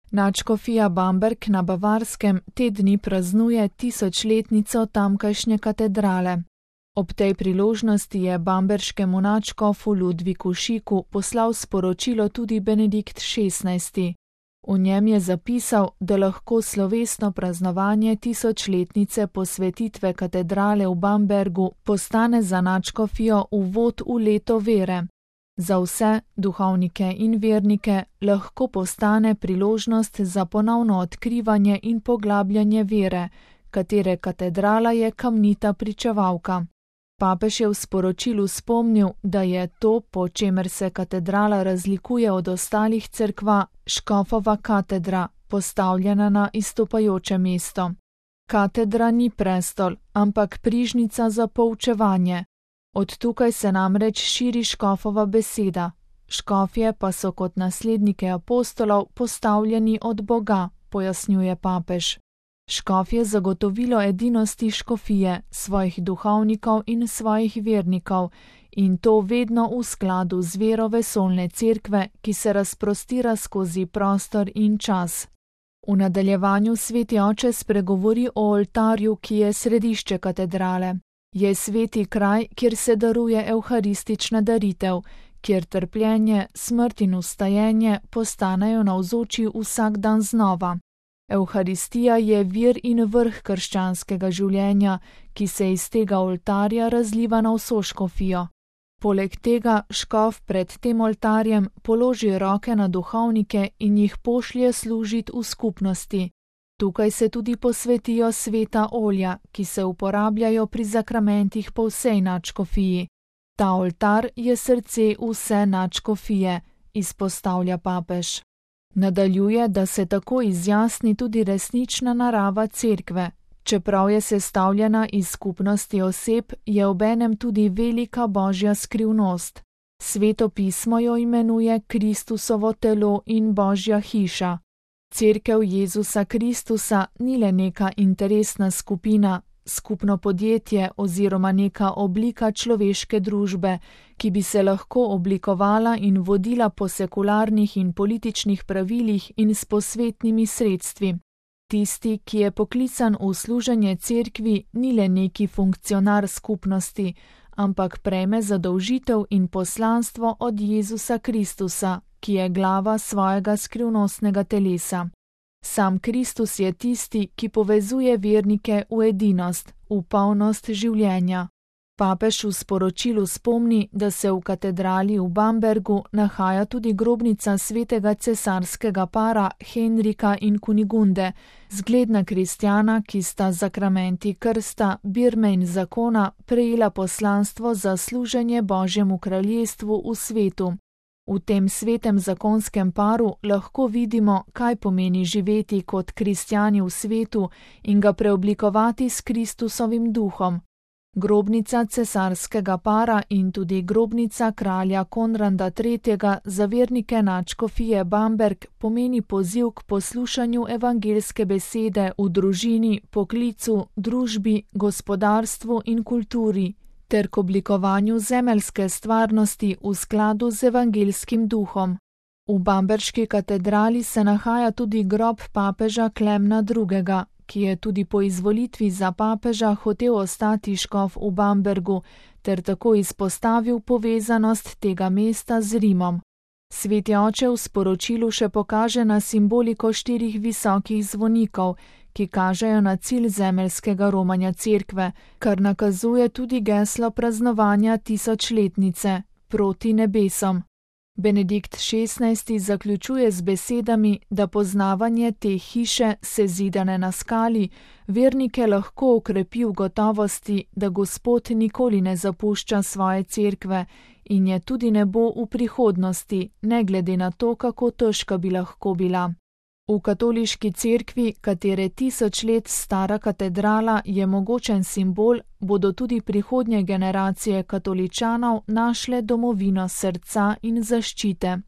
Nadškofija Bamberg na Bavarskem te dni praznuje 1000-letnico tamkajšnje katedrale. Ob tej priložnosti je bamberškemu nadškofu Ludviku Šiku poslal sporočilo tudi Benedikt XVI. V njem je zapisal, da lahko slovesno praznovanje 1000-letnice posvetitve katedrale v Bambergu postane za nadškofijo uvod v leto vere. Za vse duhovnike in vernike lahko postane priložnost za ponovno odkrivanje in poglabljanje vere, katere katedrala je kamnita pričevalka. Papež je v sporočilu spomnil, da je to, po čemer se katedrala razlikuje od ostalih cerkva, škofova katedra, postavljena na izstopajoče mesto. Katedra ni prestol, ampak prižnica za poučevanje. Od tukaj se namreč širi škofova beseda. Škofje pa so kot naslednike apostolov postavljeni od Boga, pojasnjuje papež. Škof je zagotovilo edinosti škofije, svojih duhovnikov in svojih vernikov, in to vedno v skladu z vero vesoljne cerkve, ki se razprostira skozi prostor in čas. V nadaljevanju sveti oče spregovori o oltarju, ki je središče katedrale. Je sveti kraj, kjer se daruje evharistična daritev, kjer trpljenje, smrt in vstajenje postanejo navzoči vsak dan znova. Evharistija je vir in vrh krščanskega življenja, ki se iz tega oltarja razliva na vso škofijo. Poleg tega škof pred tem oltarjem položi roke na duhovnike in jih pošlje služit v skupnosti. Tukaj se tudi posvetijo sveta olja, ki se uporabljajo pri zakramentih po vsej nadškofiji. Ta oltar je srce vse nadškofije, izpostavlja papež. Nadaljuje, da se tako izjasni tudi resnična narava cerkve. Čeprav je sestavljena iz skupnosti oseb, je obenem tudi velika božja skrivnost. Sveto pismo jo imenuje Kristusovo telo in božja hiša. Cerkev Jezusa Kristusa ni le neka interesna skupina, skupno podjetje oziroma neka oblika človeške družbe, ki bi se lahko oblikovala in vodila po sekularnih in političnih pravilih in s posvetnimi sredstvi. Tisti, ki je poklican v služenje cerkvi, ni le neki funkcionar skupnosti, ampak prejme zadolžitev in poslanstvo od Jezusa Kristusa, ki je glava svojega skrivnostnega telesa. Sam Kristus je tisti, ki povezuje vernike v edinost, v polnost življenja. Papež v sporočilu spomni, da se v katedrali v Bambergu nahaja tudi grobnica svetega cesarskega para Henrika in Kunigunde, zgledna kristjana, ki sta zakramenti krsta, birme in zakona prejela poslanstvo za služenje Božjemu kraljestvu v svetu. V tem svetem zakonskem paru lahko vidimo, kaj pomeni živeti kot kristjani v svetu in ga preoblikovati s Kristusovim duhom. Grobnica cesarskega para in tudi grobnica kralja Konrada III. Za vernike nadškofije Bamberg pomeni poziv k poslušanju evangeljske besede v družini, poklicu, družbi, gospodarstvu in kulturi, ter k oblikovanju zemeljske stvarnosti v skladu z evangeljskim duhom. V bamberški katedrali se nahaja tudi grob papeža Klemna II., ki je tudi po izvolitvi za papeža hotel ostati škof v Bambergu, ter tako izpostavil povezanost tega mesta z Rimom. Sveti oče v sporočilu še pokaže na simboliko 4 visokih zvonikov, ki kažejo na cilj zemeljskega romanja cerkve, kar nakazuje tudi geslo praznovanja 1000-letnice proti nebesom. Benedikt XVI. Zaključuje z besedami, da poznavanje te hiše, sezidane na skali, vernike lahko okrepi v gotovosti, da Gospod nikoli ne zapušča svoje cerkve in je tudi ne bo v prihodnosti, ne glede na to, kako težka bi lahko bila. V katoliški cerkvi, katere 1000 let stara katedrala je mogočen simbol, bodo tudi prihodnje generacije katoličanov našle domovino srca in zaščite.